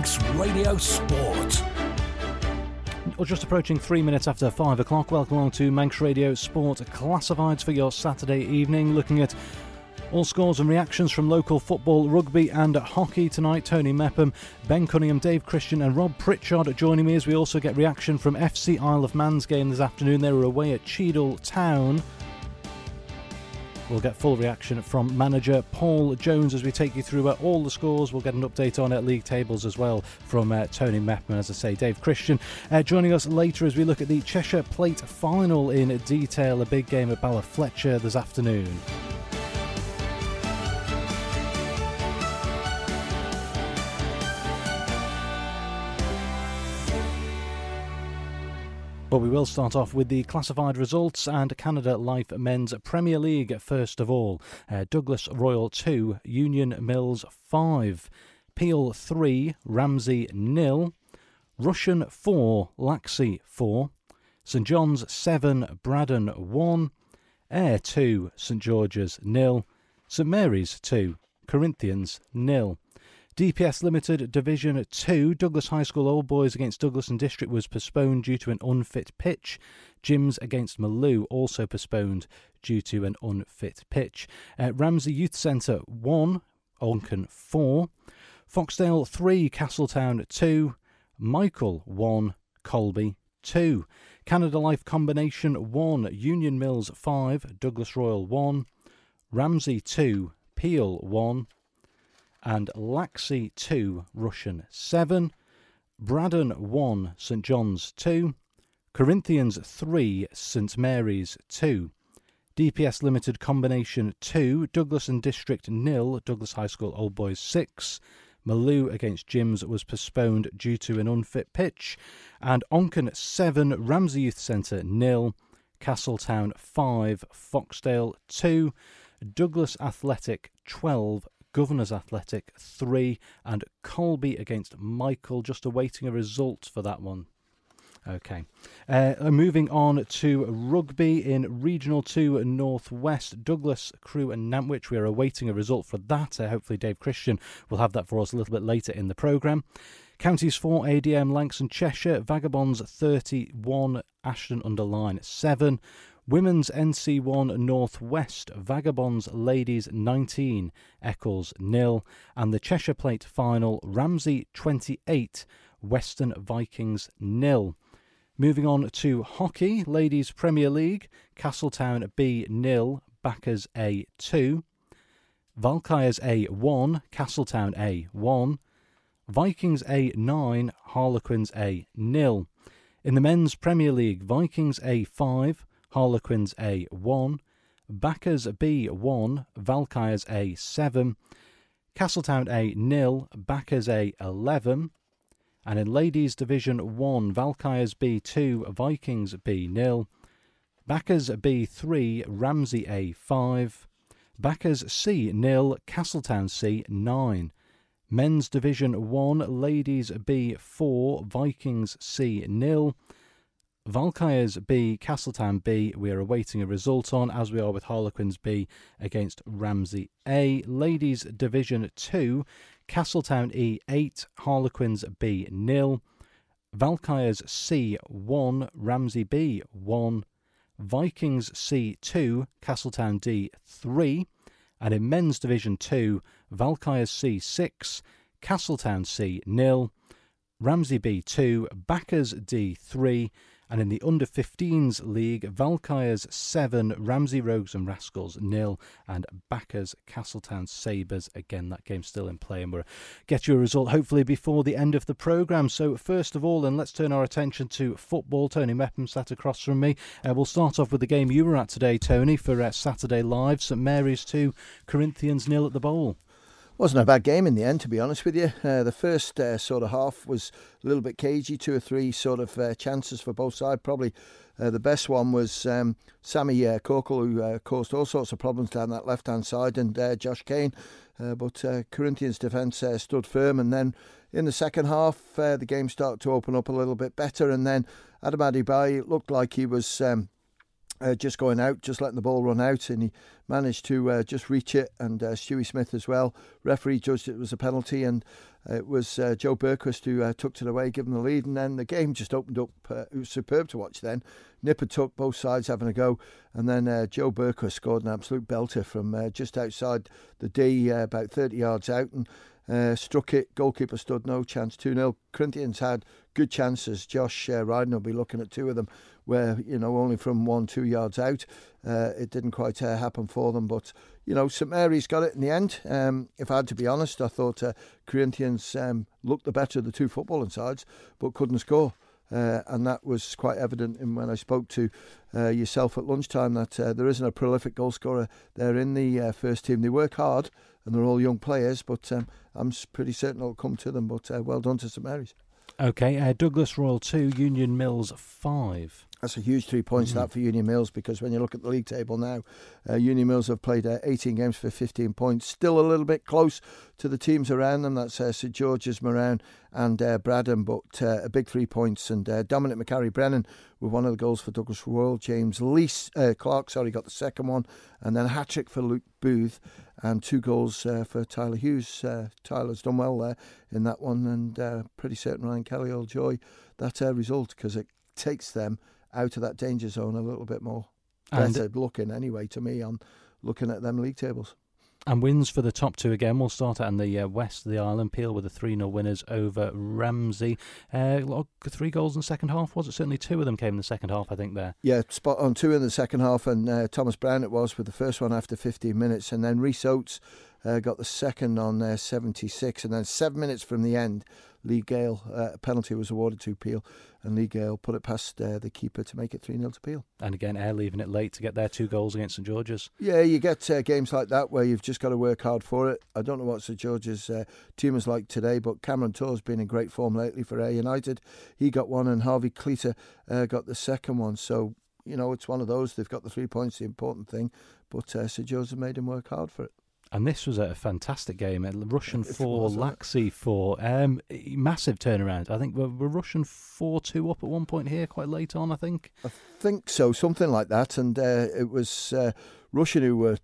Manx Radio Sport. Or just approaching 3 minutes after 5 o'clock. Welcome along to Manx Radio Sport Classifieds for your Saturday evening, looking at all scores and reactions from local football, rugby and hockey tonight. Tony Mepham, Ben Cunningham, Dave Christian and Rob Pritchard joining me as we also get reaction from FC Isle of Man's game this afternoon. They were away at Cheadle Town. We'll get full reaction from manager Paul Jones as we take you through all the scores. We'll get an update on league tables as well from Tony Mepham, as I say, Dave Christian. Joining us later as we look at the Cheshire Plate final in detail, a big game at Ballafletcher this afternoon. But we will start off with the classified results and Canada Life Men's Premier League first of all. Douglas Royal 2, Union Mills 5, Peel 3, Ramsey 0, Rushen 4, Laxey 4, St John's 7, Braddon 1, Ayr 2, St George's 0, St Mary's 2, Corinthians 0. DPS Limited Division 2, Douglas High School Old Boys against Douglas and District was postponed due to an unfit pitch. Gyms against Maloo also postponed due to an unfit pitch. Ramsey Youth Centre 1, Onken 4, Foxdale 3, Castletown 2, Michael 1, Colby 2. Canada Life Combination 1, Union Mills 5, Douglas Royal 1, Ramsey 2, Peel 1, and Laxey 2, Rushen 7, Braddon 1, St John's 2, Corinthians 3, St Mary's 2, DPS Limited Combination 2, Douglas and District 0, Douglas High School Old Boys 6, Maloo against Gyms was postponed due to an unfit pitch, and Onken 7, Ramsey Youth Centre 0, Castletown 5, Foxdale 2, Douglas Athletic 12, Governors Athletic 3, and Colby against Michael. Just awaiting a result for that one. Okay. Moving on to rugby in Regional 2 North West, Douglas, Crewe and Nantwich. We are awaiting a result for that. Hopefully Dave Christian will have that for us a little bit later in the programme. Counties 4, ADM, Lancs and Cheshire, Vagabonds 31, Ashton Underline 7. Women's NC1 North West, Vagabonds Ladies 19, Eccles 0, and the Cheshire Plate final, Ramsey 28, Western Vikings 0. Moving on to hockey, Ladies Premier League, Castletown B 0, Backers A 2, Valkyries A 1, Castletown A 1, Vikings A 9, Harlequins A 0. In the Men's Premier League, Vikings A 5, Harlequins A 1, Backers B 1, Valkyries A 7, Castletown A 0, Backers A 11, and in Ladies Division 1, Valkyries B 2, Vikings B 0, Backers B 3, Ramsey A 5, Backers C 0, Castletown C 9. Men's Division 1, Ladies B 4, Vikings C 0, Valkyries B, Castletown B, we are awaiting a result on, as we are with Harlequins B against Ramsey A. Ladies Division 2, Castletown E 8, Harlequins B 0, Valkyries C 1, Ramsey B 1, Vikings C 2, Castletown D 3, and in Men's Division 2, Valkyries C 6, Castletown C 0, Ramsey B 2, Backers D 3, and in the Under-15s League, Valkyries 7, Ramsey Rogues and Rascals 0, and Backers Castletown Sabres. Again, that game's still in play, and we'll get you a result hopefully before the end of the programme. So first of all, then, let's turn our attention to football. Tony Mepham sat across from me. We'll start off with the game you were at today, Tony, for Saturday Live. St Mary's 2, Corinthians 0 at the Bowl. Wasn't a bad game in the end, to be honest with you. The first sort of half was a little bit cagey, 2 or 3 sort of chances for both sides. Probably the best one was Sammy Corkle, who caused all sorts of problems down that left-hand side, and Josh Kane. But Corinthians' defence stood firm, and then in the second half, the game started to open up a little bit better, and then Adam Adebayo looked like he was just going out, just letting the ball run out, and he managed to just reach it, and Stewie Smith as well. Referee judged it was a penalty, and it was Joe Berquist who tucked it away, giving the lead, and then the game just opened up. It was superb to watch then. Nip and tuck, both sides having a go, and then Joe Berquist scored an absolute belter from just outside the D, about 30 yards out, and struck it. Goalkeeper stood no chance. 2-0. Corinthians had good chances. Josh Ryden will be looking at two of them where, only from 1-2 yards out. It didn't quite happen for them, but, St Mary's got it in the end. If I had to be honest, I thought Corinthians looked the better of the two footballing sides, but couldn't score. And that was quite evident when I spoke to yourself at lunchtime, that there isn't a prolific goal scorer there in the first team. They work hard, and they're all young players, but I'm pretty certain it'll come to them. But well done to St Mary's. OK, Douglas Royal 2, Union Mills 5. That's a huge 3 points that for Union Mills, because when you look at the league table now, Union Mills have played 18 games for 15 points. Still a little bit close to the teams around them. That's St George's, Moran and Bradham, but a big 3 points. And Dominic McCarry-Brennan with one of the goals for Douglas Royal. James Clark got the second one. And then a hat-trick for Luke Booth and 2 goals for Tyler Hughes. Tyler's done well there in that one, and pretty certain Ryan Kelly will enjoy that result, because it takes them out of that danger zone a little bit more. Better looking anyway to me on looking at them league tables. And wins for the top two again. We'll start out in the west of the island. Peel with the 3-0 winners over Ramsey. 3 goals in the second half, was it? Certainly 2 of them came in the second half, I think, there. Yeah, spot on, 2 in the second half, and Thomas Brown it was with the first one after 15 minutes, and then Rhys Oates got the second on 76, and then 7 minutes from the end, Lee Gale, a penalty was awarded to Peel, and Lee Gale put it past the keeper to make it 3-0 to Peel. And again, Ayr leaving it late to get their 2 goals against St George's. Yeah, you get games like that where you've just got to work hard for it. I don't know what St George's team is like today, but Cameron Torr's been in great form lately for Ayr United. He got one, and Harvey Cleater got the second one. So, it's one of those. They've got the 3 points, the important thing, but St George's made him work hard for it. And this was a fantastic game. Russian 4, Laxey 4. Massive turnaround. I think we're Russian 4-2 up at one point here, quite late on, I think. I think so, something like that. And it was Russian who were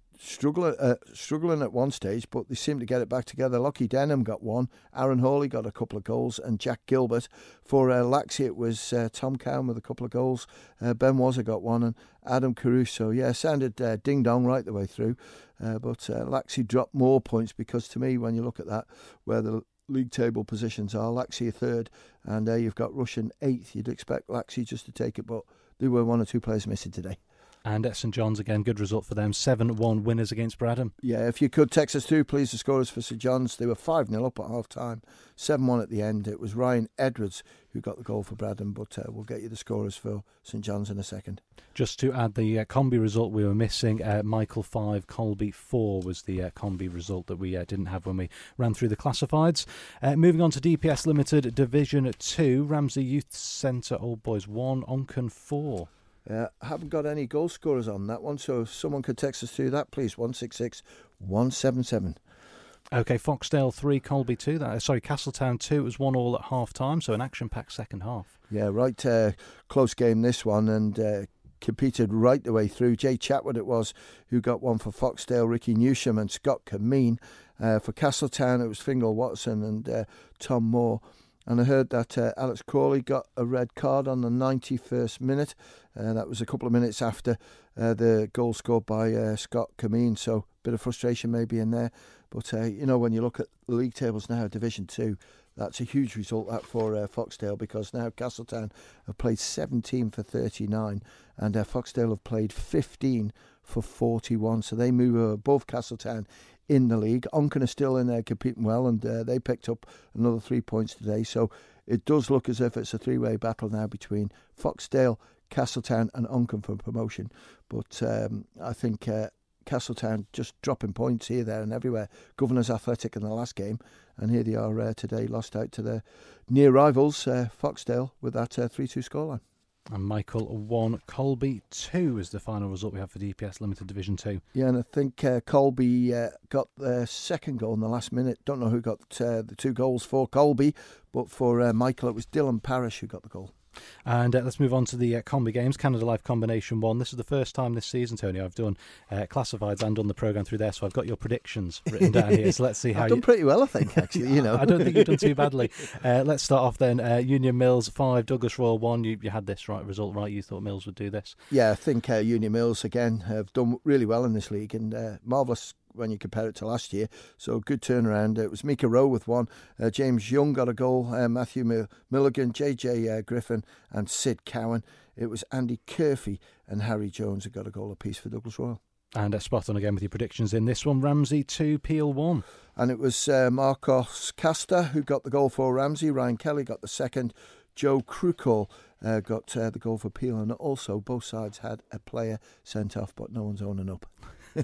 struggling at one stage, but they seemed to get it back together. Lockie Denham got one, Aaron Hawley got a couple of goals, and Jack Gilbert. For Laxey, it was Tom Cowan with a couple of goals. Ben Wazza got one, and Adam Caruso. Yeah, sounded ding-dong right the way through. But Laxey dropped more points, because to me, when you look at that, where the league table positions are, Laxey 3rd, and you've got Russian 8th. You'd expect Laxey just to take it, but there were 1 or 2 players missing today. And at St John's again, good result for them. 7-1 winners against Bradham. Yeah, if you could text us through, please, the scorers for St John's. They were 5-0 up at half time, 7-1 at the end. It was Ryan Edwards who got the goal for Bradham, but we'll get you the scorers for St John's in a second. Just to add the Combi result we were missing, Michael 5, Colby 4 was the Combi result that we didn't have when we ran through the classifieds. Moving on to DPS Limited Division 2, Ramsey Youth Centre Old Boys 1, Onken 4. I haven't got any goal scorers on that one, so if someone could text us through that, please. 166 177. OK, Foxdale 3, Colby 2. Castletown 2. It was 1-1 at half time, so an action-packed second half. Yeah, right. Close game this one, and competed right the way through. Jay Chatwood it was who got one for Foxdale, Ricky Newsham and Scott Cameen. For Castletown, it was Fingal Watson and Tom Moore. And I heard that Alex Crawley got a red card on the 91st minute. That was a couple of minutes after the goal scored by Scott Cameen. So a bit of frustration maybe in there. But, when you look at the league tables now, Division 2, that's a huge result that for Foxdale, because now Castletown have played 17 for 39 and Foxdale have played 15 for 41. So they move above Castletown in the league. Onken are still in there competing well, and they picked up another 3 points today. So it does look as if it's a 3-way battle now between Foxdale, Castletown and Onken for promotion. But I think Castletown just dropping points here, there and everywhere. Governors Athletic in the last game, and here they are today, lost out to their near rivals, Foxdale, with that 3-2 scoreline. And Michael 1, Colby 2 is the final result we have for DPS Limited Division 2. Yeah, and I think Colby got their second goal in the last minute. Don't know who got the 2 goals for Colby, but for Michael it was Dylan Parrish who got the goal. And let's move on to the combi games. Canada Life Combination 1. This is the first time this season, Tony, I've done classifieds and done the programme through there, so I've got your predictions written down here. So let's see how I've done pretty well, I think, actually. I don't think you've done too badly. Let's start off then. Union Mills 5, Douglas Royal 1. You had this result right. You thought Mills would do this. Yeah, I think Union Mills, again, have done really well in this league, and marvellous when you compare it to last year. So good turnaround. It was Mika Rowe with 1. James Young got a goal. Matthew Milligan, JJ Griffin and Sid Cowan. It was Andy Curfey and Harry Jones who got a goal apiece for Douglas Royal. And spot on again with your predictions in this one. Ramsey 2, Peel 1. And it was Marcos Casta who got the goal for Ramsey. Ryan Kelly got the second. Joe Krucall got the goal for Peel. And also both sides had a player sent off, but no one's owning up.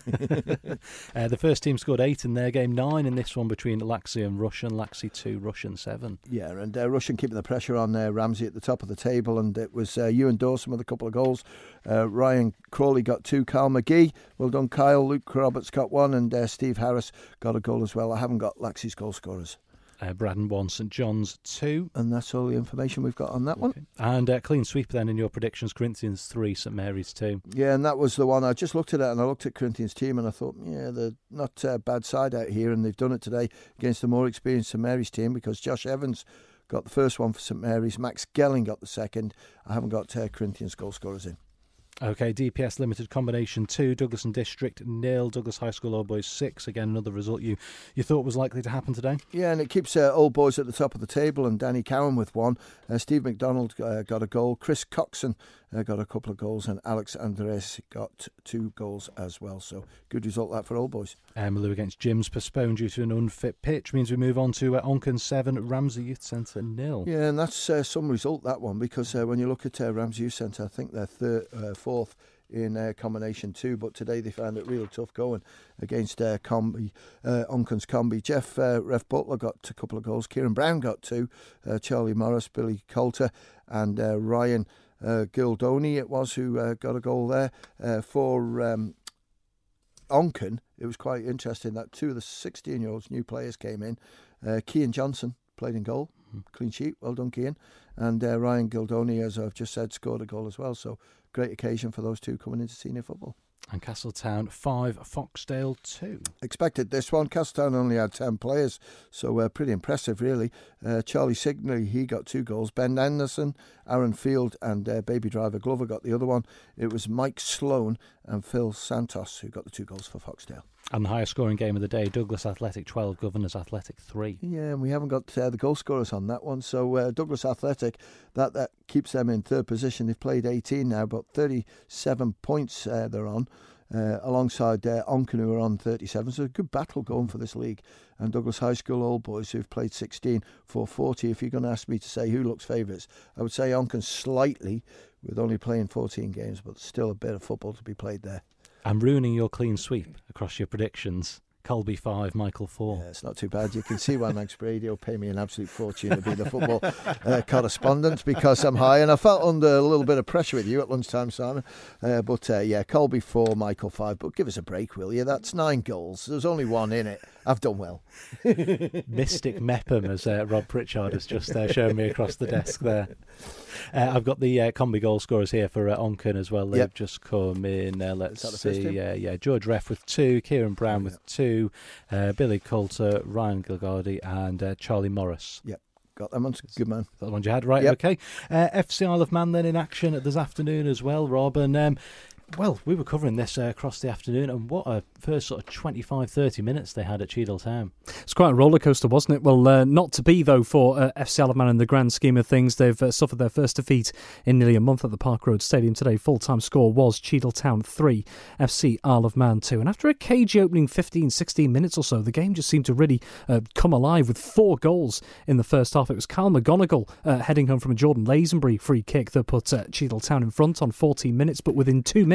The first team scored 8 in their game, 9 in this one between Laxey and Russian. Laxey 2, Russian 7. Yeah, and Russian keeping the pressure on Ramsey at the top of the table, and it was Ewan Dawson with a couple of goals. Ryan Crawley got 2, Kyle McGee, well done Kyle. Luke Roberts got 1, and Steve Harris got a goal as well. I haven't got Laxey's goal scorers. Braddon 1, St John's 2. And that's all the information we've got on that one. And clean sweep then in your predictions, Corinthians 3, St Mary's 2. Yeah, and that was the one. I just looked at it and I looked at Corinthians' team and I thought, yeah, they're not a bad side out here, and they've done it today against the more experienced St Mary's team, because Josh Evans got the first one for St Mary's, Max Gelling got the second. I haven't got Corinthians goal scorers in. OK, DPS Limited Combination 2, Douglas and District 0, Douglas High School Old Boys 6. Again, another result you thought was likely to happen today. Yeah, and it keeps Old Boys at the top of the table, and Danny Cowan with 1. Steve McDonald got a goal. Chris Coxon got a couple of goals, and Alex Andres got 2 goals as well. So good result that for Old Boys. Malou against Jim's postponed due to an unfit pitch means we move on to Onken 7, Ramsey Youth Centre 0. Yeah, and that's some result, that one, because when you look at Ramsey Youth Centre, I think they're 4th in combination 2, but today they found it really tough going against Onken's Combi. Jeff Ref Butler got a couple of goals. Kieran Brown got 2. Charlie Morris, Billy Coulter, and Ryan Gildoni it was who got a goal there for Onken. It was quite interesting that 2 of the 16-year-olds new players came in. Cian Johnson played in goal, clean sheet, well done Cian, and Ryan Gildoni, as I've just said, scored a goal as well. So great occasion for those 2 coming into senior football. And Castletown 5, Foxdale 2. Expected this one. Castletown only had 10 players, so pretty impressive really. Charlie Signley, he got 2 goals. Ben Anderson, Aaron Field and Baby Driver Glover got the other one. It was Mike Sloan and Phil Santos who got the 2 goals for Foxdale. And the highest scoring game of the day, Douglas Athletic 12, Governors Athletic 3. Yeah, and we haven't got the goal scorers on that one. So Douglas Athletic, that keeps them in 3rd position. They've played 18 now, but 37 points they're on. Alongside Onken, who are on 37. So a good battle going for this league. And Douglas High School Old Boys, who've played 16 for 40. If you're going to ask me to say who looks favourites, I would say Onken slightly, with only playing 14 games, but still a bit of football to be played there. I'm ruining your clean sweep across your predictions. Colby 5, Michael 4. Yeah, it's not too bad. You can see why Max Brady will pay me an absolute fortune to be the football correspondent, because I'm high, and I felt under a little bit of pressure with you at lunchtime, Simon. But Colby 4, Michael 5. But give us a break, will you? That's 9 goals. There's only 1 in it. I've done well. Mystic Mepham, as Rob Pritchard has just shown me across the desk there. I've got the combi goal scorers here for Onken as well. They've just come in. Let's see. George Reff with 2, Kieran Brown with 2, Billy Coulter, Ryan Gilgardi and Charlie Morris. Yep. Got them on. Good man. Got the ones you had, right? Yep. Okay. FC Isle of Man then in action this afternoon as well, Rob. And well, we were covering this across the afternoon, and what a first sort of 25-30 minutes they had at Cheadle Town. It's quite a roller coaster, wasn't it? Well, not to be, though, for FC Isle of Man in the grand scheme of things. They've suffered their first defeat in nearly a month at the Park Road Stadium today. Full-time score was Cheadle Town 3, FC Isle of Man 2. And after a cagey opening 15-16 minutes or so, the game just seemed to really come alive with 4 goals in the first half. It was Carl McGonigal heading home from a Jordan Lazenbury free kick that put Cheadle Town in front on 14 minutes, but within 2 minutes,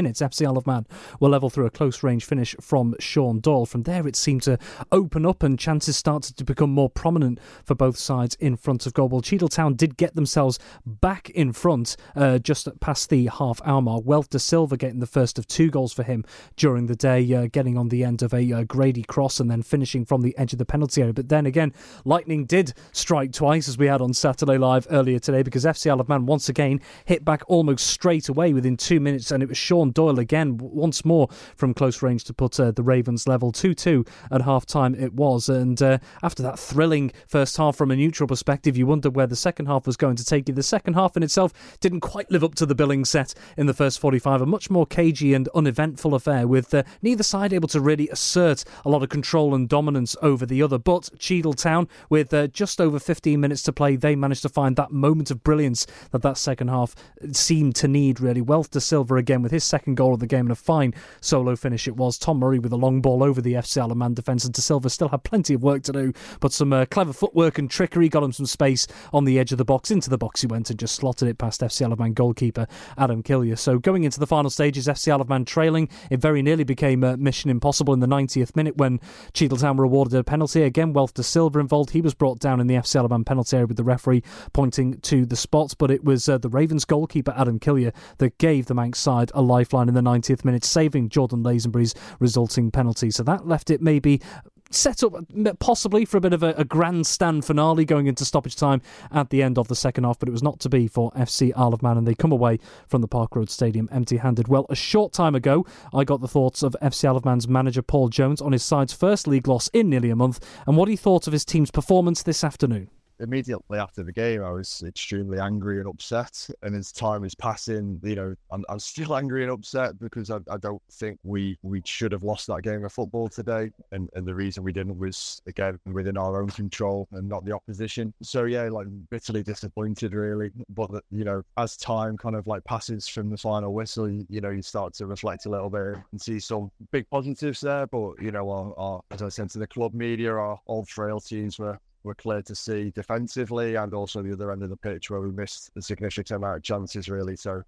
minutes, FC Isle of Man were level through a close-range finish from Sean Doyle. From there, it seemed to open up and chances started to become more prominent for both sides in front of goal. Well, Cheadletown did get themselves back in front just past the half-hour mark. Wealth de Silva getting the first of 2 goals for him during the day, getting on the end of a Grady cross and then finishing from the edge of the penalty area. But then again, lightning did strike twice, as we had on Saturday Live earlier today, because FC Isle of Man once again hit back almost straight away within 2 minutes, and it was Sean Doyle again once more from close range to put the Ravens level. 2-2 at half-time it was, and after that thrilling first half from a neutral perspective, you wondered where the second half was going to take you. The second half in itself didn't quite live up to the billing set in the first 45, a much more cagey and uneventful affair, with neither side able to really assert a lot of control and dominance over the other. But Cheadletown, with just over 15 minutes to play, they managed to find that moment of brilliance that second half seemed to need, really. Wealth de Silva again with his second goal of the game, and a fine solo finish it was. Tom Murray with a long ball over the FC Isle of Man defence, and de Silva still had plenty of work to do, but some clever footwork and trickery got him some space on the edge of the box. Into the box he went and just slotted it past FC Isle of Man goalkeeper Adam Killier. So going into the final stages, FC Isle of Man trailing. It very nearly became mission impossible in the 90th minute when Cheadletown were awarded a penalty. Again, Wealth de Silva involved. He was brought down in the FC Isle of Man penalty area with the referee pointing to the spot, but it was the Ravens goalkeeper Adam Killier that gave the Manx side a lifeline in the 90th minute, saving Jordan Lazenbury's resulting penalty. So that left it maybe set up possibly for a bit of a grandstand finale going into stoppage time at the end of the second half, but it was not to be for FC Isle of Man, and they come away from the Park Road Stadium empty-handed. Well, a short time ago, I got the thoughts of FC Isle of Man's manager Paul Jones on his side's first league loss in nearly a month, and what he thought of his team's performance this afternoon. Immediately after the game, I was extremely angry and upset. And as time is passing, I'm still angry and upset because I don't think we should have lost that game of football today. And the reason we didn't was, again, within our own control and not the opposition. So, yeah, bitterly disappointed, really. But, as time kind of passes from the final whistle, you start to reflect a little bit and see some big positives there. But, our, as I said to the club media, our old frailties were clear to see defensively, and also the other end of the pitch where we missed a significant amount of chances, really. So,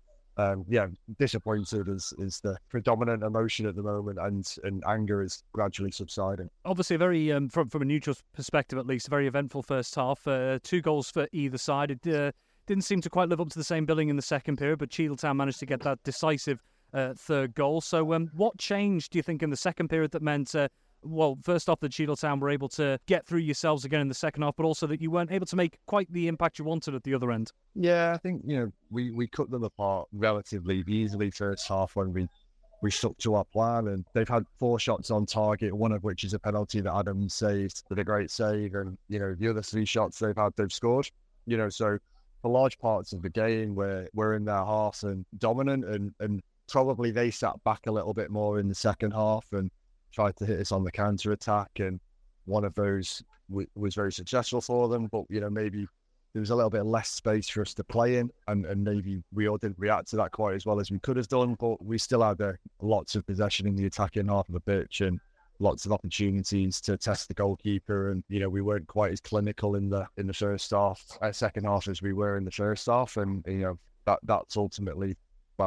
disappointed is the predominant emotion at the moment, and anger is gradually subsiding. Obviously, a very, from a neutral perspective at least, a very eventful first half. 2 goals for either side. It didn't seem to quite live up to the same billing in the second period, but Cheadletown managed to get that decisive third goal. So what changed, do you think, in the second period that meant... first off, that Cheadletown were able to get through yourselves again in the second half, but also that you weren't able to make quite the impact you wanted at the other end? Yeah, I think, we cut them apart relatively easily first half when we stuck to our plan, and they've had 4 shots on target, one of which is a penalty that Adam saved, did a great save, and, the other 3 shots they've scored. So for large parts of the game, we're in their half and dominant, and probably they sat back a little bit more in the second half and tried to hit us on the counter-attack, and one of those was very successful for them, but maybe there was a little bit less space for us to play in, and maybe we all didn't react to that quite as well as we could have done, but we still had lots of possession in the attacking half of the pitch and lots of opportunities to test the goalkeeper, and we weren't quite as clinical in the first half, second half as we were in the first half, and that's ultimately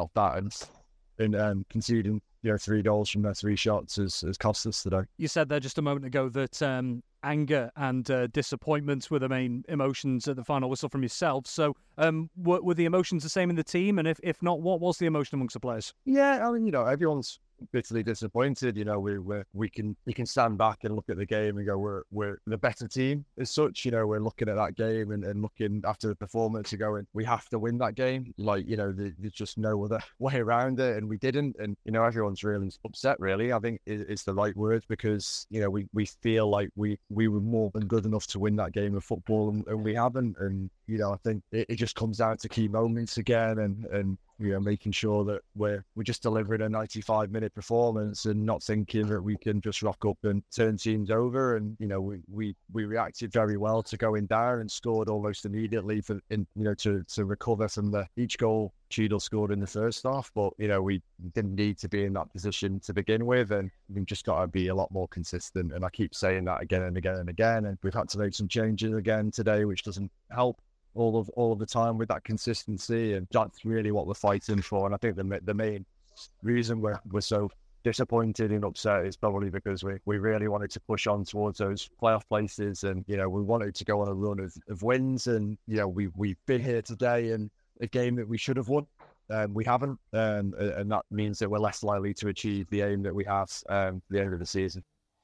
and conceding 3 goals from their 3 shots has cost us today. You said there just a moment ago that anger and disappointment were the main emotions at the final whistle from yourself. So were the emotions the same in the team? And if not, what was the emotion amongst the players? Yeah, I mean, everyone's bitterly disappointed. We can stand back and look at the game and go, we're the better team as such. We're looking at that game and looking after the performance and going, we have to win that game. There's just no other way around it, and we didn't. And everyone's really upset. Really, I think it's the right word, because we feel like we were more than good enough to win that game of football, and we haven't. And I think it just comes down to key moments again, and making sure that we're just delivering a 95-minute performance and not thinking that we can just rock up and turn teams over. And we reacted very well to going down and scored almost immediately to recover from each goal Cheadle scored in the first half. But we didn't need to be in that position to begin with, and we've just got to be a lot more consistent. And I keep saying that again and again and again. And we've had to make some changes again today, which doesn't help all of the time with that consistency, and that's really what we're fighting for. And I think the main reason we're so disappointed and upset is probably because we really wanted to push on towards those playoff places, and we wanted to go on a run of wins, and we've been here today in a game that we should have won. We haven't, and that means that we're less likely to achieve the aim that we have at the end of the season.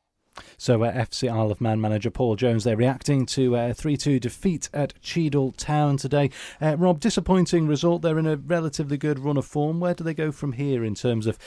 So FC Isle of Man manager Paul Jones there reacting to a 3-2 defeat at Cheadle Town today. Rob, disappointing result. They're in a relatively good run of form. Where do they go from here in terms of,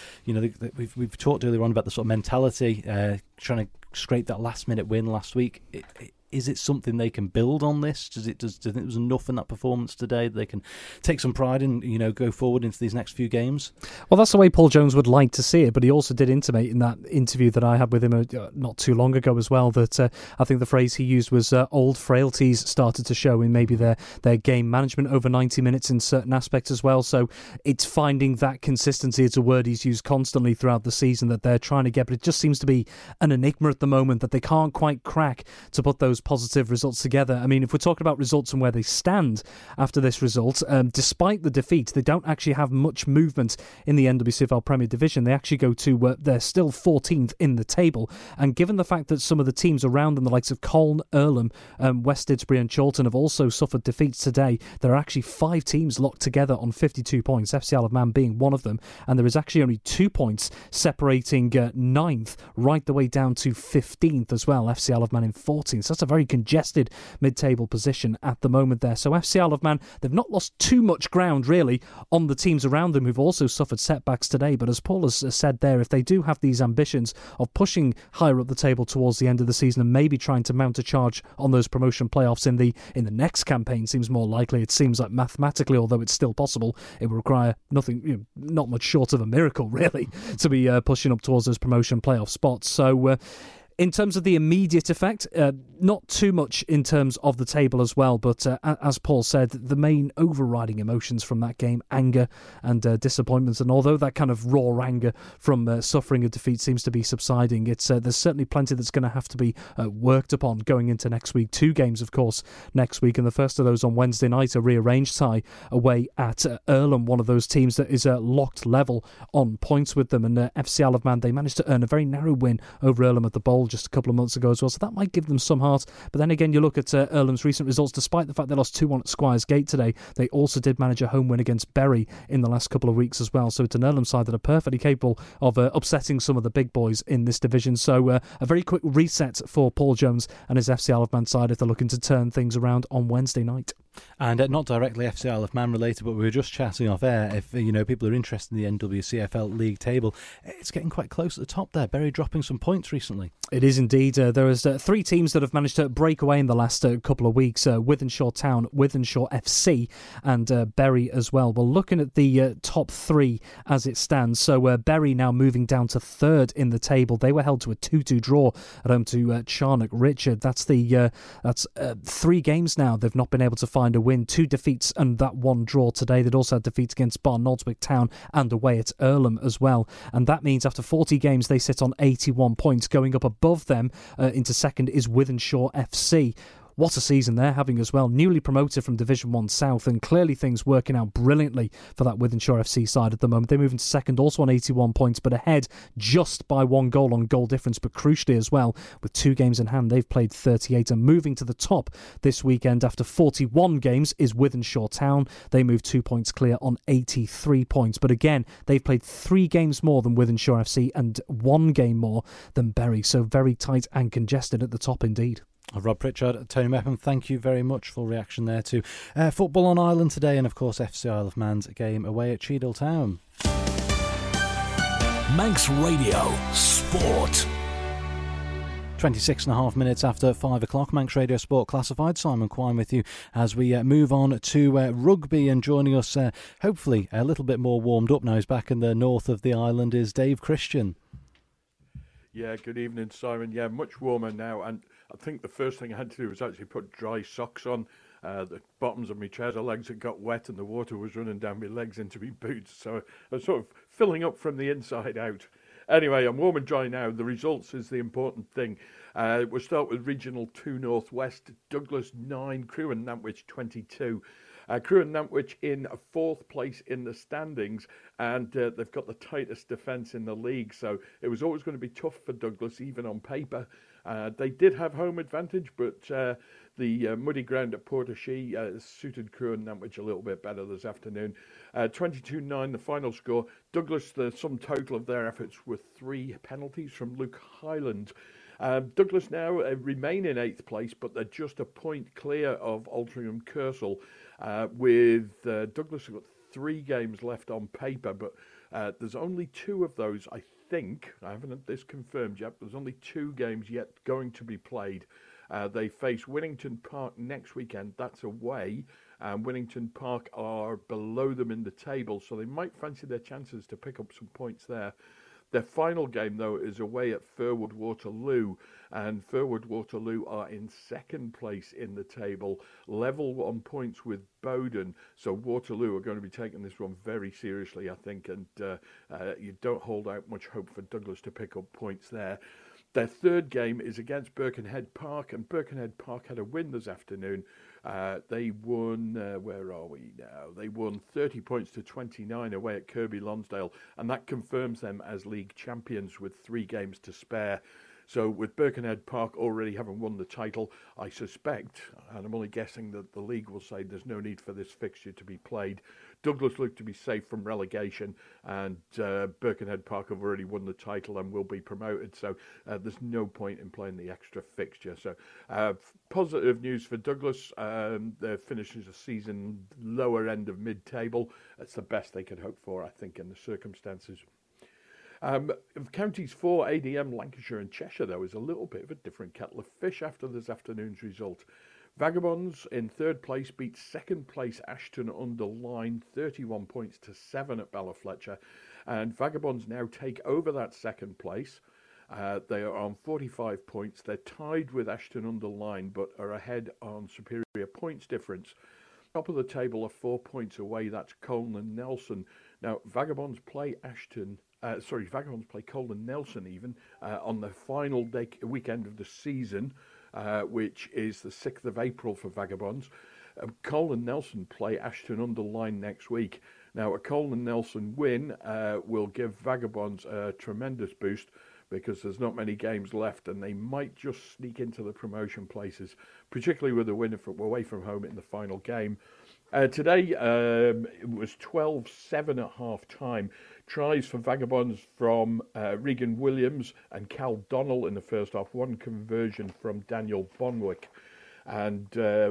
we've talked earlier on about the sort of mentality, trying to scrape that last minute win last week. Is it something they can build on this? Do you think it was enough in that performance today that they can take some pride in, go forward into these next few games? Well, that's the way Paul Jones would like to see it, but he also did intimate in that interview that I had with him not too long ago as well that I think the phrase he used was old frailties started to show in maybe their game management over 90 minutes in certain aspects as well. So it's finding that consistency. It's a word he's used constantly throughout the season that they're trying to get, but it just seems to be an enigma at the moment that they can't quite crack to put those positive results together. I mean, if we're talking about results and where they stand after this result, despite the defeat, they don't actually have much movement in the NWCFL Premier Division. They actually go to, they're still 14th in the table, and given the fact that some of the teams around them, the likes of Colne, Earlham, West Didsbury and Chorlton have also suffered defeats today, there are actually 5 teams locked together on 52 points, FC Isle of Man being one of them, and there is actually only 2 points separating 9th right the way down to 15th as well, FC Isle of Man in 14th. So that's a very congested mid-table position at the moment there. So FC Isle of Man, they've not lost too much ground really on the teams around them who've also suffered setbacks today, but as Paul has said there, if they do have these ambitions of pushing higher up the table towards the end of the season and maybe trying to mount a charge on those promotion playoffs in the next campaign, seems more likely. It seems like mathematically, although it's still possible, it will require nothing, not much short of a miracle really to be pushing up towards those promotion playoff spots. So in terms of the immediate effect, not too much in terms of the table as well, but as Paul said, the main overriding emotions from that game, anger and disappointment, and although that kind of raw anger from suffering a defeat seems to be subsiding, there's certainly plenty that's going to have to be worked upon going into next week. 2 games, of course, next week, and the first of those on Wednesday night, a rearranged tie away at Earlham, one of those teams that is locked level on points with them, and FC Isle of Man, they managed to earn a very narrow win over Earlham at the Bowl just a couple of months ago as well, so that might give them some heart. But then again, you look at Earlham's recent results, despite the fact they lost 2-1 at Squires Gate today, they also did manage a home win against Bury in the last couple of weeks as well, so it's an Earlham side that are perfectly capable of upsetting some of the big boys in this division. So a very quick reset for Paul Jones and his FC Isle of Man side if they're looking to turn things around on Wednesday night. And not directly FC Isle of Man related, but we were just chatting off air. If people are interested in the NWCFL league table, it's getting quite close at the top there. Bury dropping some points recently. It is indeed. There is 3 teams that have managed to break away in the last couple of weeks. Wythenshawe Town, Wythenshawe FC and Bury as well. Well, looking at the top 3 as it stands, so Bury now moving down to 3rd in the table. They were held to a 2-2 draw at home to Charnock Richard. That's 3 games now they've not been able to find a win, 2 defeats and that 1 draw today. They'd also had defeats against Barnoldswick Town and away at Earlham as well, and that means after 40 games they sit on 81 points. Going up above them into second is Wythenshawe FC. What a season they're having as well. Newly promoted from Division 1 South, and clearly things working out brilliantly for that Wythenshawe FC side at the moment. They move into second, also on 81 points, but ahead just by 1 goal on goal difference. But crucially as well, with 2 games in hand, they've played 38. And moving to the top this weekend after 41 games is Wythenshawe Town. They move 2 points clear on 83 points. But again, they've played 3 games more than Wythenshawe FC and 1 game more than Bury. So very tight and congested at the top indeed. Rob Pritchard, Tony Mepham, thank you very much for reaction there to football on Ireland today, and of course FC Isle of Man's game away at Cheadle Town. Manx Radio Sport. 26.5 minutes after 5 o'clock, Manx Radio Sport Classified. Simon Quine with you as we move on to rugby, and joining us, hopefully a little bit more warmed up now, he's back in the north of the island, is Dave Christian. Yeah, good evening, Simon. Yeah, much warmer now, and I think the first thing I had to do was actually put dry socks on. The bottoms of my trouser legs had got wet and the water was running down my legs into my boots, so I was sort of filling up from the inside out. Anyway, I'm warm and dry now. The results is the important thing. We'll start with Regional 2 Northwest. Douglas 9, Crewe and Nantwich 22. Crewe and Nantwich in fourth place in the standings, and they've got the tightest defence in the league, so it was always going to be tough for Douglas, even on paper. They did have home advantage, but the muddy ground at Portachee suited Crewe and Nantwich a little bit better this afternoon. 22-9 the final score. Douglas, the sum total of their efforts were 3 penalties from Luke Highland. Douglas now remain in 8th place, but they're just a point clear of Altrincham Kersal, with Douglas have got 3 games left on paper, but there's only 2 of those, I think. I haven't had this confirmed yet. There's only 2 games yet going to be played. They face Winnington Park next weekend. That's away. Winnington Park are below them in the table, so they might fancy their chances to pick up some points there. Their final game, though, is away at Furwood Waterloo, and Furwood Waterloo are in 2nd place in the table, level on points with Bowden. So Waterloo are going to be taking this one very seriously, I think, and you don't hold out much hope for Douglas to pick up points there. Their 3rd game is against Birkenhead Park, and Birkenhead Park had a win this afternoon. They won, where are we now? They won 30 points to 29 away at Kirkby Lonsdale, and that confirms them as league champions with 3 games to spare. So with Birkenhead Park already having won the title, I suspect, and I'm only guessing, that the league will say there's no need for this fixture to be played. Douglas look to be safe from relegation, and Birkenhead Park have already won the title and will be promoted, so there's no point in playing the extra fixture. So positive news for Douglas. They're finishing the season lower end of mid-table. That's the best they could hope for, I think, in the circumstances. Counties 4, ADM, Lancashire and Cheshire, though, is a little bit of a different kettle of fish after this afternoon's result. Vagabonds in 3rd place beat 2nd place Ashton-under-Lyne 31 points to 7 at Ballafletcher, and Vagabonds now take over that 2nd place. They are on 45 points. They're tied with Ashton-under-Lyne, but are ahead on superior points difference. Top of the table are 4 points away. That's Colne and Nelson. Now, Vagabonds play Vagabonds play Colne and Nelson even on the final weekend of the season, which is the 6th of April for Vagabonds. Colne and Nelson play Ashton-under-Lyne next week. Now, a Colne and Nelson win will give Vagabonds a tremendous boost, because there's not many games left, and they might just sneak into the promotion places, particularly with a win away from home in the final game. Today, it was 12-7 at half-time. Tries for Vagabonds from Regan Williams and Cal Donnell in the first half. 1 conversion from Daniel Bonwick. And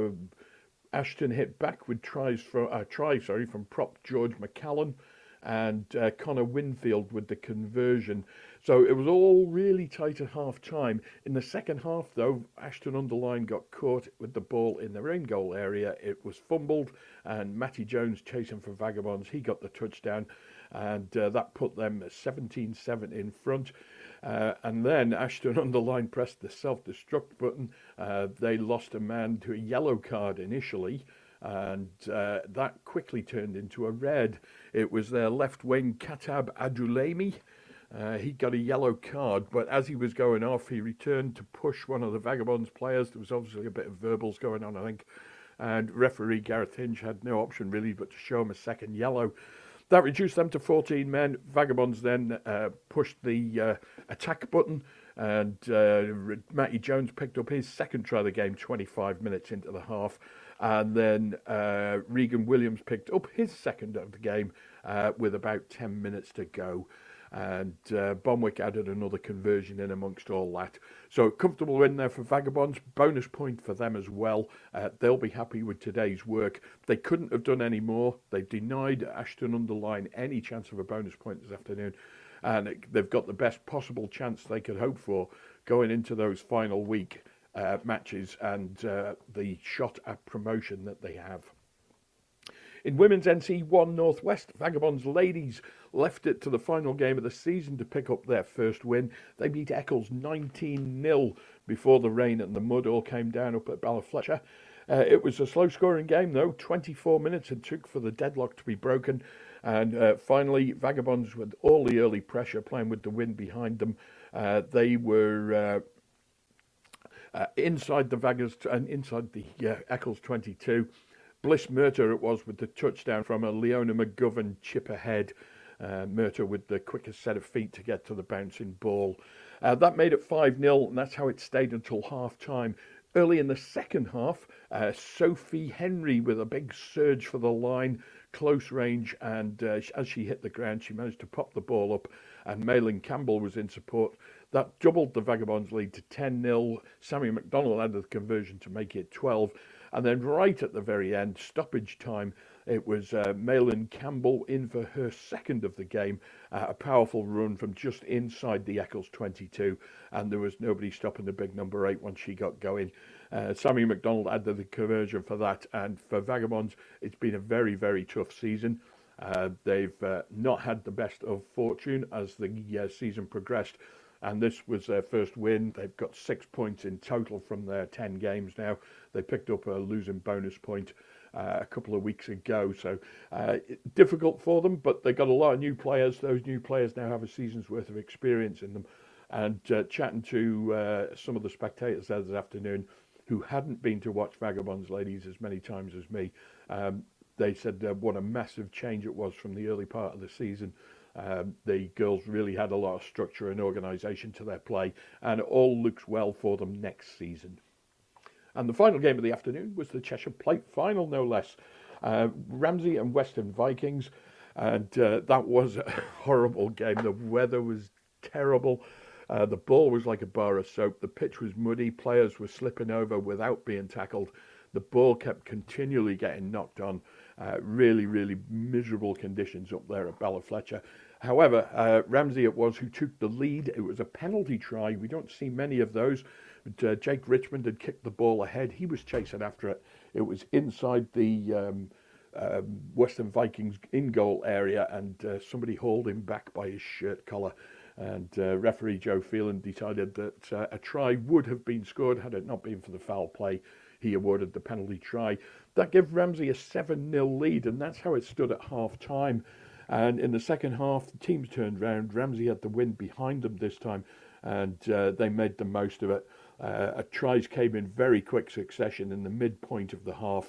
Ashton hit back with tries from prop George McCallan and Connor Winfield with the conversion. So it was all really tight at half-time. In the second half, though, Ashton-under-Lyne got caught with the ball in their own goal area. It was fumbled, and Matty Jones chasing for Vagabonds. He got the touchdown, and that put them 17-7 in front. And then Ashton-under-Lyne pressed the self-destruct button. They lost a man to a yellow card initially, and that quickly turned into a red. It was their left wing, Katab Adulami. He got a yellow card, but as he was going off, he returned to push one of the Vagabonds players. There was obviously a bit of verbals going on, I think, and referee Gareth Hinch had no option really but to show him a second yellow. That reduced them to 14 men. Vagabonds then pushed the attack button, and Matty Jones picked up his second try of the game 25 minutes into the half. And then Regan Williams picked up his second of the game with about 10 minutes to go. And Bonwick added another conversion in amongst all that. So a comfortable win there for Vagabonds. Bonus point for them as well. They'll be happy with today's work. They couldn't have done any more. They've denied Ashton-under-Lyne any chance of a bonus point this afternoon. And they've got the best possible chance they could hope for going into those final week matches and the shot at promotion that they have. In Women's NC1 Northwest, Vagabonds ladies left it to the final game of the season to pick up their first win. They beat Eccles 19-0 before the rain and the mud all came down up at Ballafletcher. It was a slow-scoring game, though. 24 minutes it took for the deadlock to be broken. And finally, Vagabonds, with all the early pressure, playing with the wind behind them, they were inside the Vagas and inside the Eccles 22. Bliss Murta it was with the touchdown from a Leona McGovern chip ahead. Murta with the quickest set of feet to get to the bouncing ball. That made it 5-0, and that's how it stayed until half-time. Early in the second half, Sophie Henry with a big surge for the line, close range, and as she hit the ground, she managed to pop the ball up, and Malin Campbell was in support. That doubled the Vagabonds' lead to 10-0. Sammy McDonald added the conversion to make it 12. And then right at the very end, stoppage time, it was Malin Campbell in for her second of the game. A powerful run from just inside the Eccles 22. And there was nobody stopping the big number 8 once she got going. Sammy McDonald added the conversion for that. And for Vagabonds, it's been a very, very tough season. They've not had the best of fortune as the season progressed. And this was their first win. They've got 6 points in total from their 10 games now. They picked up a losing bonus point a couple of weeks ago. So difficult for them, but they got a lot of new players. Those new players now have a season's worth of experience in them. And chatting to some of the spectators there this afternoon who hadn't been to watch Vagabonds ladies as many times as me, they said what a massive change it was from the early part of the season. The girls really had a lot of structure and organisation to their play, and it all looks well for them next season. And the final game of the afternoon was the Cheshire Plate final, no less. Ramsey and Western Vikings, and that was a horrible game. The weather was terrible. The ball was like a bar of soap. The pitch was muddy. Players were slipping over without being tackled. The ball kept continually getting knocked on. Really, really miserable conditions up there at Ballafletcher. However, Ramsey it was who took the lead. It was a penalty try. We don't see many of those. But Jake Richmond had kicked the ball ahead. He was chasing after it. It was inside the Western Vikings in-goal area, and somebody hauled him back by his shirt collar. And referee Joe Phelan decided that a try would have been scored had it not been for the foul play. He awarded the penalty try. That gave Ramsey a 7-0 lead, and that's how it stood at half-time. And in the second half, the teams turned round. Ramsey had the wind behind them this time, and they made the most of it. Tries came in very quick succession in the midpoint of the half.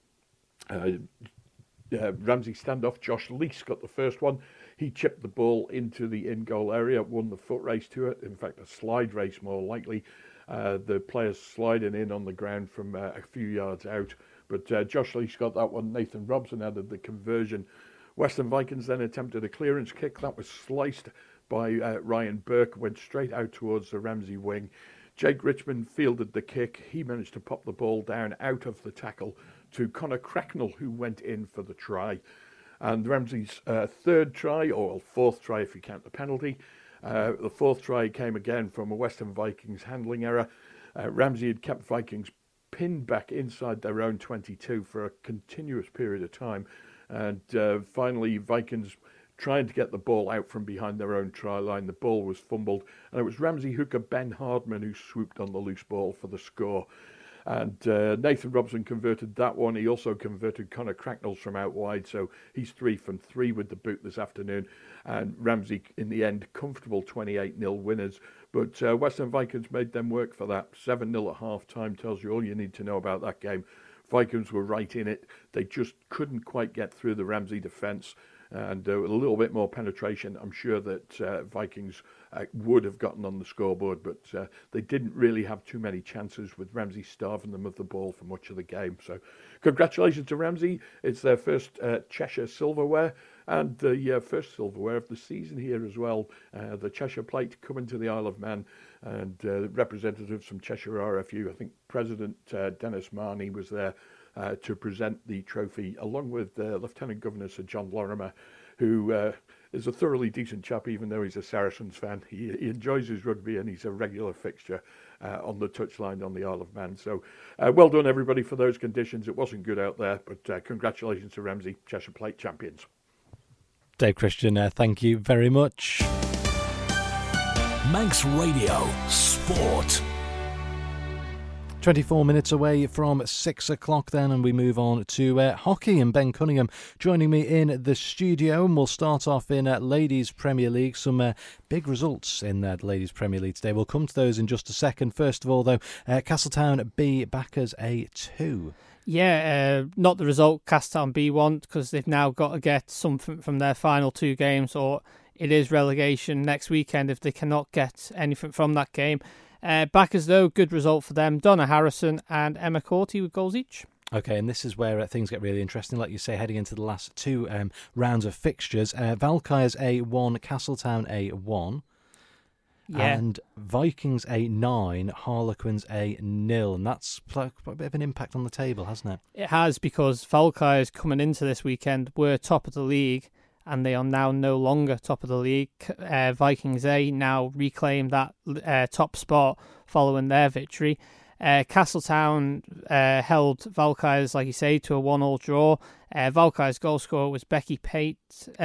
Ramsey standoff, Josh Lease got the first one. He chipped the ball into the in-goal area, won the foot race to it. In fact, a slide race more likely. The players sliding in on the ground from a few yards out. But Josh Lease got that one. Nathan Robson added the conversion. Western Vikings then attempted a clearance kick. That was sliced by Ryan Burke, went straight out towards the Ramsey wing. Jake Richmond fielded the kick. He managed to pop the ball down out of the tackle to Connor Cracknell, who went in for the try. And Ramsey's third try, or fourth try if you count the penalty, the fourth try came again from a Western Vikings handling error. Ramsey had kept Vikings pinned back inside their own 22 for a continuous period of time. And finally, Vikings trying to get the ball out from behind their own try line. The ball was fumbled, and it was Ramsey hooker Ben Hardman who swooped on the loose ball for the score. And Nathan Robson converted that one. He also converted Connor Cracknell's from out wide, so he's 3 from 3 with the boot this afternoon. And Ramsey, in the end, comfortable 28-0 winners. But Western Vikings made them work for that. 7-0 at half-time tells you all you need to know about that game. Vikings were right in it. They just couldn't quite get through the Ramsey defence. And with a little bit more penetration, I'm sure that Vikings would have gotten on the scoreboard, but they didn't really have too many chances with Ramsey starving them of the ball for much of the game. So congratulations to Ramsey. It's their first Cheshire silverware and the first silverware of the season here as well. The Cheshire Plate coming to the Isle of Man, and representatives from Cheshire RFU. I think President Dennis Marnie was there to present the trophy, along with Lieutenant Governor Sir John Lorimer, who is a thoroughly decent chap, even though he's a Saracens fan. He enjoys his rugby, and he's a regular fixture on the touchline on the Isle of Man. So well done, everybody, for those conditions. It wasn't good out there, but congratulations to Ramsey, Cheshire Plate champions. Dave Christian, thank you very much. Manx Radio Sport. 24 minutes away from 6 o'clock then, and we move on to hockey, and Ben Cunningham joining me in the studio, and we'll start off in Ladies Premier League. Some big results in the Ladies Premier League today. We'll come to those in just a second. First of all, though, Castletown B, Backers A 2. Yeah, not the result Castletown B want, because they've now got to get something from their final 2 games, or it is relegation next weekend if they cannot get anything from that game. Backers, though, good result for them. Donna Harrison and Emma Corty with goals each. Okay, and this is where things get really interesting, like you say, heading into the last 2 rounds of fixtures. Valkyries A1, Castletown A1. Yeah. And Vikings A9, Harlequins A0. And that's quite a bit of an impact on the table, hasn't it? It has, because Valkyries coming into this weekend were top of the league, and they are now no longer top of the league. Vikings A now reclaim that top spot following their victory. Castletown held Valkyries, like you say, to a 1-1 draw. Valkyries' goal scorer was Becky Pate,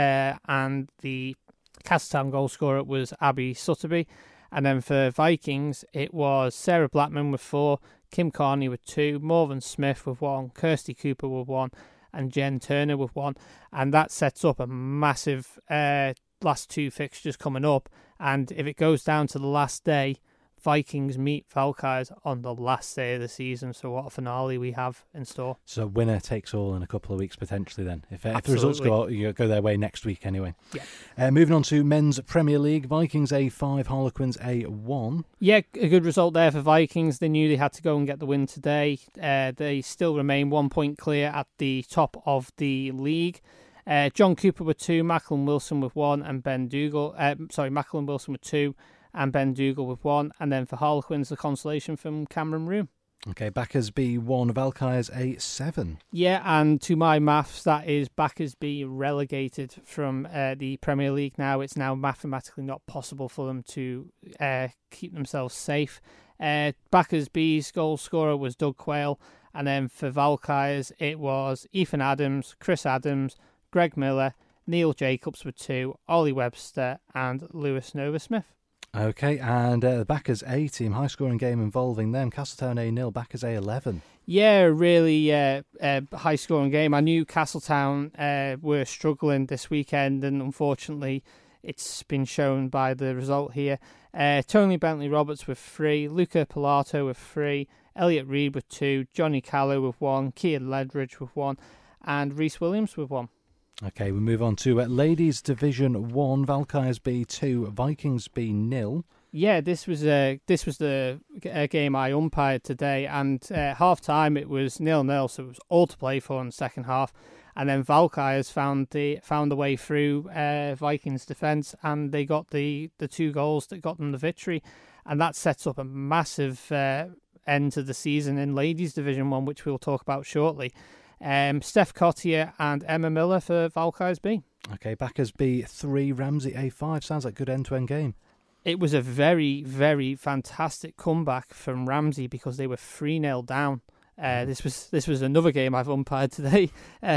and the Castletown goal scorer was Abby Sutterby. And then for Vikings, it was Sarah Blackman with 4, Kim Carney with 2, Morven Smith with 1, Kirsty Cooper with 1, and Jen Turner with 1, and that sets up a massive last 2 fixtures coming up. And if it goes down to the last day, Vikings meet Valkyries on the last day of the season. So what a finale we have in store. So winner takes all in a couple of weeks potentially then. If the results go their way next week anyway. Yeah. Moving on to Men's Premier League, Vikings A5, Harlequins A1. Yeah, a good result there for Vikings. They knew they had to go and get the win today. They still remain 1 point clear at the top of the league. John Cooper with 2, Macklin Wilson with 1, and Ben Dougal. Macklin Wilson with 2. And Ben Dougal with 1, and then for Harlequins, the consolation from Cameron Room. Okay, Backers B1, Valkyries A7. Yeah, and to my maths, that is Backers B relegated from the Premier League now. It's now mathematically not possible for them to keep themselves safe. Backers B's goal scorer was Doug Quayle, and then for Valkyries, it was Ethan Adams, Chris Adams, Greg Miller, Neil Jacobs with 2, Ollie Webster, and Lewis Nova-Smith. Okay, and the Backers A team, high-scoring game involving them. Castletown A0, Backers A11. Yeah, really high-scoring game. I knew Castletown were struggling this weekend, and unfortunately, it's been shown by the result here. Tony Bentley-Roberts with 3, Luca Pilato with 3, Elliot Reid with 2, Johnny Callow with 1, Keir Ledridge with 1, and Reese Williams with 1. Okay, we move on to Ladies Division 1, Valkyries B2, Vikings B0. Yeah, this was the game I umpired today, and half time it was 0-0, so it was all to play for in the second half. And then Valkyries found the way through Vikings' defence, and they got the 2 goals that got them the victory, and that sets up a massive end to the season in Ladies Division 1, which we'll talk about shortly. Steph Cottier and Emma Miller for Valkyries B. Okay, Backers B3, Ramsey A5. Sounds like a good end-to-end game. It was a very, very fantastic comeback from Ramsey, because they were 3-0 down. This was another game I've umpired today.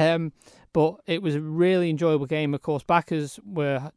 But it was a really enjoyable game. Of course, Backers were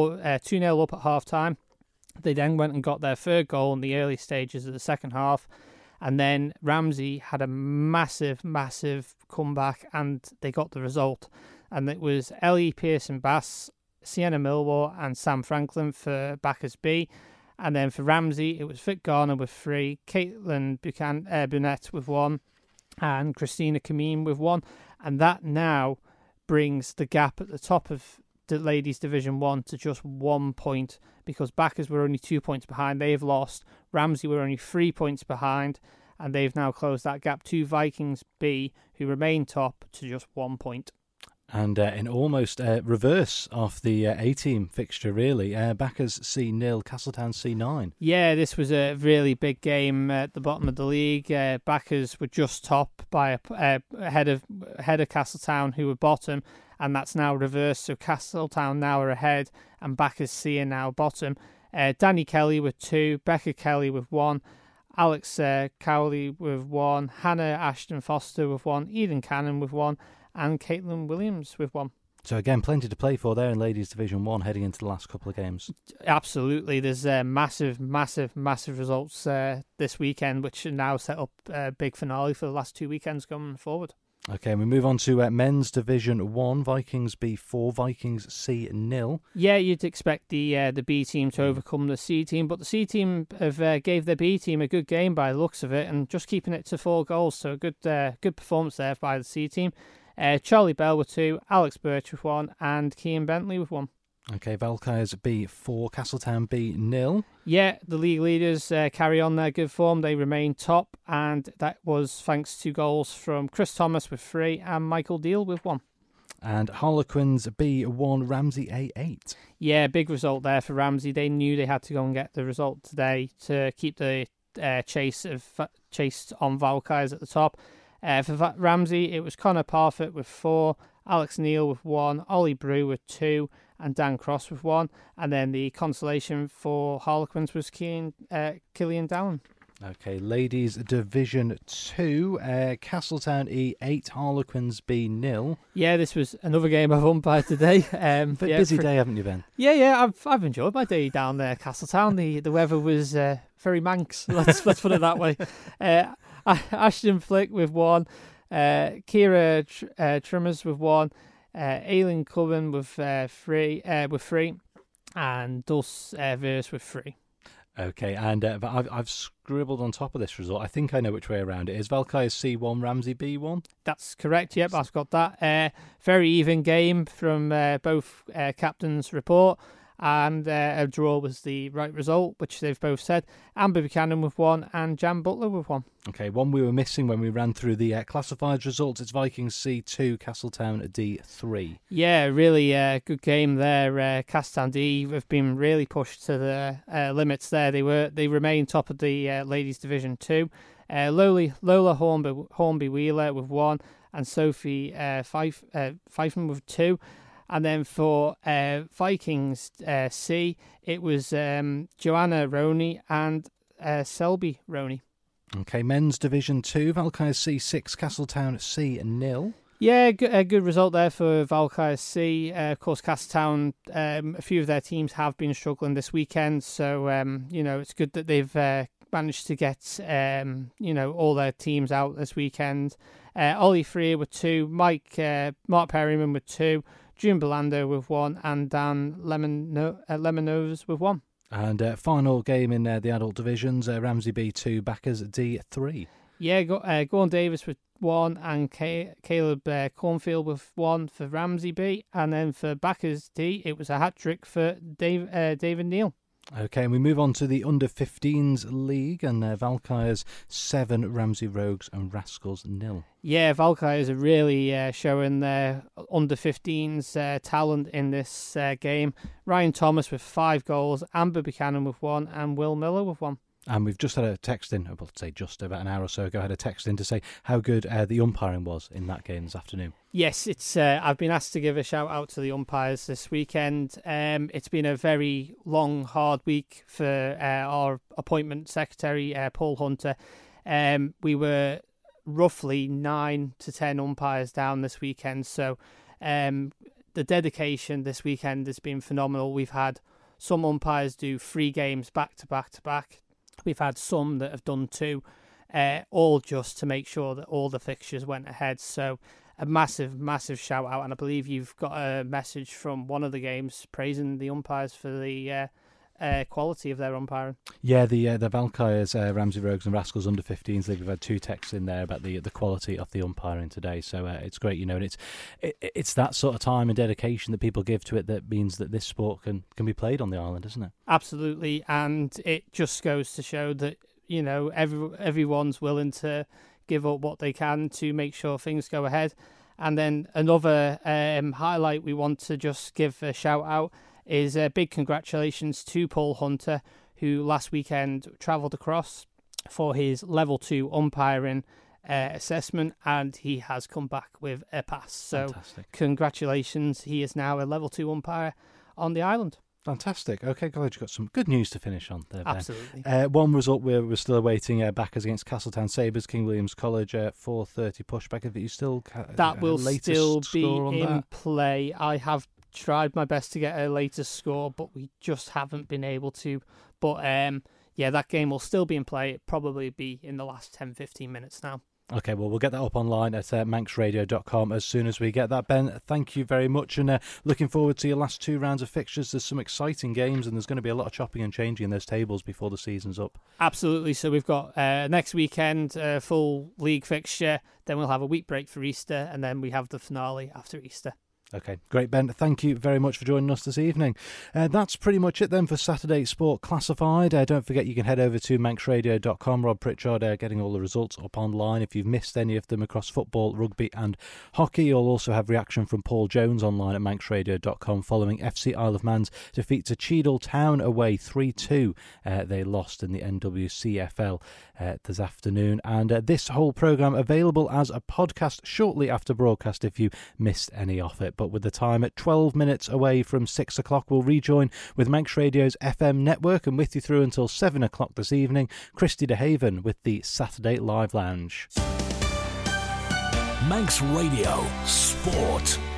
2-0 up at half-time. They then went and got their 3rd goal in the early stages of the second half. And then Ramsey had a massive, massive comeback, and they got the result. And it was Ellie Pearson-Bass, Sienna Millwall, and Sam Franklin for Backers B. And then for Ramsey, it was Vic Garner with 3, Caitlin Burnett with 1, and Christina Kameen with 1. And that now brings the gap at the top of the Ladies Division 1 to just 1 point, because Backers were only 2 points behind. They've lost. Ramsey were only 3 points behind, and they've now closed that gap to Vikings B, who remain top, to just 1 point. And in almost reverse of the A-team fixture, really, Backers C0, Castletown C9. Yeah, this was a really big game at the bottom of the league. Backers were just top by ahead of Castletown, who were bottom, and that's now reversed. So Castletown now are ahead, and Backers C are now bottom. Danny Kelly with 2, Becca Kelly with 1, Alex Cowley with 1, Hannah Ashton Foster with 1, Eden Cannon with 1, and Caitlin Williams with 1. So again, plenty to play for there in Ladies Division 1 heading into the last couple of games. Absolutely. There's massive results this weekend, which now set up a big finale for the last 2 weekends going forward. Okay, we move on to Men's Division 1, Vikings B4, Vikings C 0. Yeah, you'd expect the B team to overcome the C team, but the C team have gave their B team a good game by the looks of it, and just keeping it to 4 goals, so a good performance there by the C team. Charlie Bell with 2, Alex Birch with 1, and Cian Bentley with 1. Okay, Valkyries B4, Castletown B 0. Yeah, the league leaders carry on their good form. They remain top, and that was thanks to goals from Chris Thomas with 3 and Michael Deal with 1. And Harlequins B1, Ramsey A8. Yeah, big result there for Ramsey. They knew they had to go and get the result today to keep the chase on Valkyries at the top. For Ramsey, it was Connor Parfitt with 4, Alex Neal with 1, Ollie Brew with 2, and Dan Cross with 1. And then the consolation for Harlequins was Killian Dallin. Okay, Ladies Division 2, Castletown E8, Harlequins B 0. Yeah, this was another game I've umpired today. Busy day, haven't you, Ben? Yeah, I've enjoyed my day down there, Castletown. The weather was very manx. Let's put it that way. Ashton Flick with 1, Kira Trimmers with 1, Aileen Cullen with 3, and Dus Verse with 3. Okay, and I've scribbled on top of this result. I think I know which way around it is. Valkyries C1, Ramsey B1. That's correct. Yep, I've got that. Very even game from both captains' report. And a draw was the right result, which they've both said. Amber Buchanan with 1 and Jan Butler with 1. Okay, one we were missing when we ran through the classifieds results. It's Vikings C2, Castletown D3. Yeah, really good game there. Castletown D have been really pushed to the limits there. They remain top of the Ladies Division 2. Lola Hornby Wheeler with 1 and Sophie Pfeifman with 2. And then for Vikings C, it was Joanna Roney and Selby Roney. Okay, Men's Division 2, Valkyries C6, Castletown C 0. Yeah, a good result there for Valkyries C. Of course, Castletown, a few of their teams have been struggling this weekend, so it's good that they've managed to get all their teams out this weekend. Ollie Freer with 2, Mark Perryman with 2, June Belando with 1, and Dan Lemonovs with 1. And final game in the adult divisions, Ramsey B2, Backers D3. Yeah, Gordon Davis with 1 and Caleb Cornfield with 1 for Ramsey B. And then for Backers D, it was a hat-trick for David Neal. Okay, and we move on to the Under-15s League, and Valkyries 7, Ramsey Rogues and Rascals 0. Yeah, Valkyries are really showing their Under-15s talent in this game. Ryan Thomas with 5 goals, Amber Buchanan with 1, and Will Miller with 1. And we've just had a text in, I'll say just about an hour or so ago, had a text in to say how good the umpiring was in that game this afternoon. Yes, it's. I've been asked to give a shout out to the umpires this weekend. It's been a very long, hard week for our appointment secretary, Paul Hunter. We were roughly 9 to 10 umpires down this weekend, so the dedication this weekend has been phenomenal. We've had some umpires do 3 games back to back to back. We've had some that have done 2, all just to make sure that all the fixtures went ahead. So a massive, massive shout out. And I believe you've got a message from one of the games praising the umpires for the quality of their umpiring. Yeah, the Valkyries, Ramsey Rogues and Rascals Under-15s, we've had 2 texts in there about the quality of the umpiring today. So it's great, and it's that sort of time and dedication that people give to it that means that this sport can be played on the island, isn't it? Absolutely, and it just goes to show that everyone's willing to give up what they can to make sure things go ahead. And then another highlight we want to just give a shout out is a big congratulations to Paul Hunter, who last weekend travelled across for his level 2 umpiring assessment, and he has come back with a pass. So fantastic. Congratulations, he is now a level 2 umpire on the island. Fantastic. Okay, glad you got some good news to finish on there, Ben. Absolutely. One result we're still awaiting, Backers against Castletown Sabres, King Williams College, 4:30 pushback. Have you still that will still be in that? play. I have tried my best to get a later score, but we just haven't been able to. But that game will still be in play. It'll probably be in the last 10-15 minutes now. Okay, well, we'll get that up online at manxradio.com as soon as we get that. Ben, thank you very much, and looking forward to your last 2 rounds of fixtures. There's some exciting games, and there's going to be a lot of chopping and changing in those tables before the season's up. Absolutely. So we've got next weekend, full league fixture, then we'll have a week break for Easter, and then we have the finale after Easter. Okay, great, Ben. Thank you very much for joining us this evening. That's pretty much it then for Saturday Sport Classified. Don't forget you can head over to manxradio.com. Rob Pritchard getting all the results up online. If you've missed any of them across football, rugby and hockey, you'll also have reaction from Paul Jones online at manxradio.com following FC Isle of Man's defeat to Cheadle Town away 3-2. They lost in the NWCFL this afternoon. And this whole programme available as a podcast shortly after broadcast if you missed any of it. But with the time at 12 minutes away from 6 o'clock, we'll rejoin with Manx Radio's FM network and with you through until 7 o'clock this evening, Christy DeHaven with the Saturday Live Lounge. Manx Radio Sport.